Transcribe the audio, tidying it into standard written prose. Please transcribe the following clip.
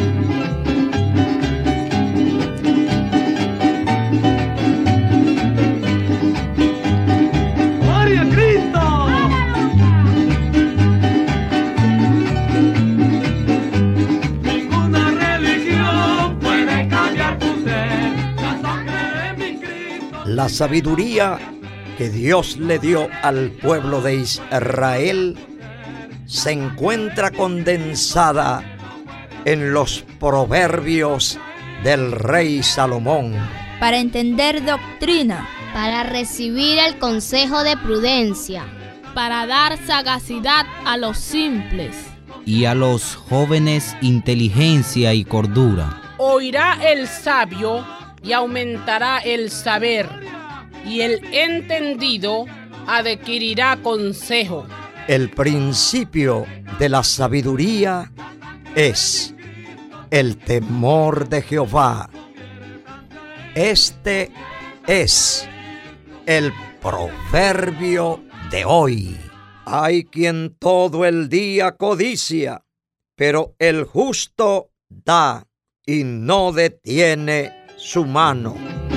La sabiduría que Dios le dio al pueblo de Israel se encuentra condensada en los proverbios del rey Salomón. Para entender doctrina, para recibir el consejo de prudencia, para dar sagacidad a los simples, y a los jóvenes inteligencia y cordura. Oirá el sabio y aumentará el saber, y el entendido adquirirá consejo. El principio de la sabiduría es el temor de Jehová. Este es el proverbio de hoy. Hay quien todo el día codicia, pero el justo da y no detiene su mano.